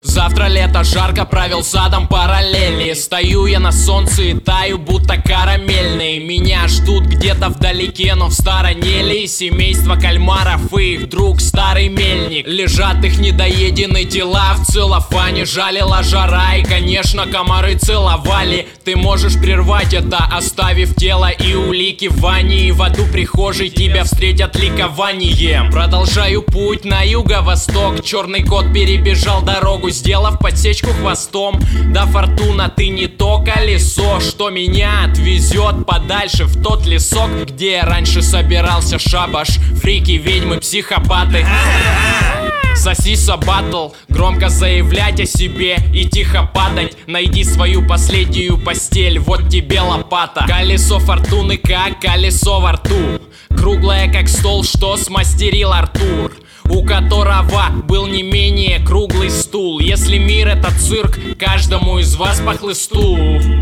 Завтра лето, жарко, провел садом параллели. Стою я на солнце и таю, будто карамельный. Меня ждут где-то вдалеке, но в стороне ли семейство кальмаров и их друг старый мельник. Лежат их недоеденные тела в целлофане. Жалила жара и, конечно, комары целовали. Ты можешь прервать это, оставив тело и улики в ванне. И в аду прихожей тебя встретят ликованием. Продолжаю путь на юго-восток. Черный кот перебежал дорогу, сделав подсечку хвостом. Да, фортуна, ты не то колесо, что меня отвезет подальше в тот лесок, где раньше собирался шабаш. Фрики, ведьмы, психопаты. Сосиса батл, громко заявлять о себе и тихо падать. Найди свою последнюю постель, вот тебе лопата. Колесо фортуны как колесо во рту, круглое как стол, что смастерил Артур, у которого был не менее круглый стул. Если мир это цирк, каждому из вас по хлысту.